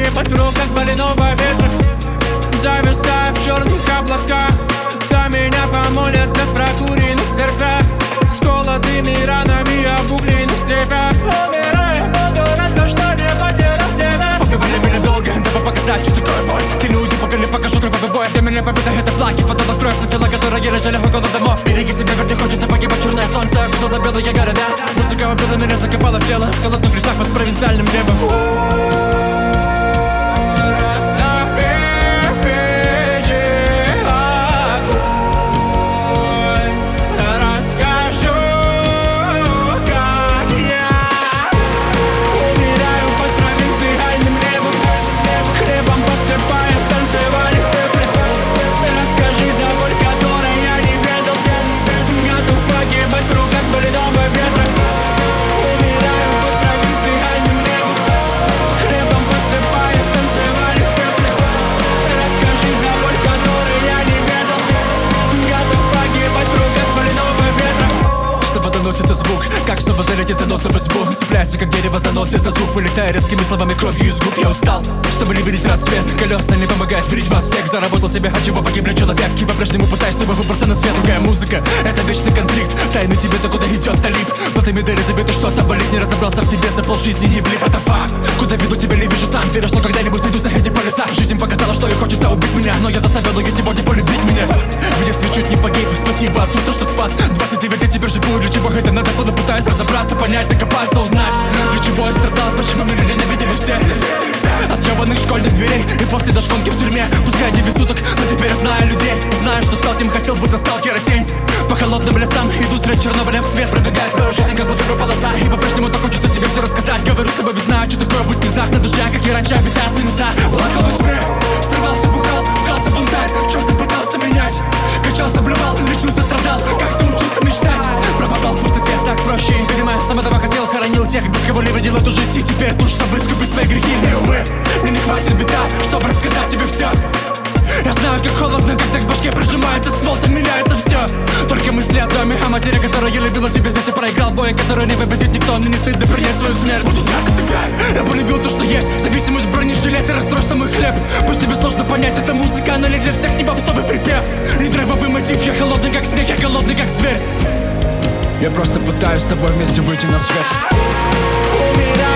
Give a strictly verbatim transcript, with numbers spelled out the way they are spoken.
погибать в руках больного ветра. Зависая в черных облаках, за меня помолятся в прокуренных церквях, с холодными ранами обугленных цепях. Умираю, буду рад, но что не потерял себя. Убивали меня долго, дабы показать, что такое боль. Кинули поколи, покажу кровавый бой. Для меня победа — это флаги, потом кровь на тела, которые лежали около домов. Береги себя, ведь не хочется погибать. Черное солнце окутало белые города. Музыка убила меня, закопала в тело в холодных лесах под провинциальным небом. Доносится звук, как снова залетит занос в избу. Цепляется, как дерево, заносится зуб. Улетая резкими словами, кровью из губ. Я устал, чтобы не видеть рассвет. Колеса не помогают верить вас всех. Заработал себе, от чего погибли человеки. По-прежнему пытаюсь снова выбраться на свет. Другая музыка, это вечный конфликт. Тайны тебе, да куда идет талиб. В этой медали забито что-то болит. Не разобрался в себе, за полжизни не влип. Это факт, куда веду тебя, не вижу сам. Верю, что когда-нибудь сойдутся эти полюса. Жизнь показала, что ей хочется убить меня, но я заставил ее сегодня полюбить меня. В детстве чуть не погиб, спасибо отцу, то, что спас. двадцать девять лет теперь живу, для чего это надо было, пытаюсь разобраться, понять, докопаться, узнать, для чего я страдал, почему меня ненавидели все. От ебаных школьных дверей и после дошконки в тюрьме. Пускай девять суток, но теперь я знаю людей. Знаю, что стал кем хотел, будто сталкера тень. По холодным лесам иду средь Чернобыля в свет, пробегая свою жизнь, как будто бы полоса. И по-прежнему так хочется тебе все рассказать. Говорю с тобой, ведь знаю, что такое быть низах на душе, как и раньше обитают минуса. Плакал во сне, срывался, бухал, дрался бунтарь. Чем ты пытался менять? Качался, блювал, лечился, страдал. Как ты учился мечтать? Пропадал в пустоте, так проще. Видимо, я сам этого хотел, хоронил тех, без кого не видел эту жизнь. И теперь тут, чтобы искупить свои грехи. И увы, мне не хватит бита, чтобы рассказать тебе все. Я знаю, как холодно, когда к башке прижимается ствол, там меняется все. Только мысли о доме, о матери, которая любила тебя. Здесь я проиграл бой, который не победит никто. Мне не стыдно принять свою смерть. Буду драться тебя, я полюбил то, что есть. Зависимость, бронежилет и расстройство мой хлеб. Пусть тебе сложно понять, это музыка, она не для всех, не попсовый припев. Не драйвовый мотив, я холодный как снег, я голодный как зверь. Я просто пытаюсь с тобой вместе выйти на свет. Умираю.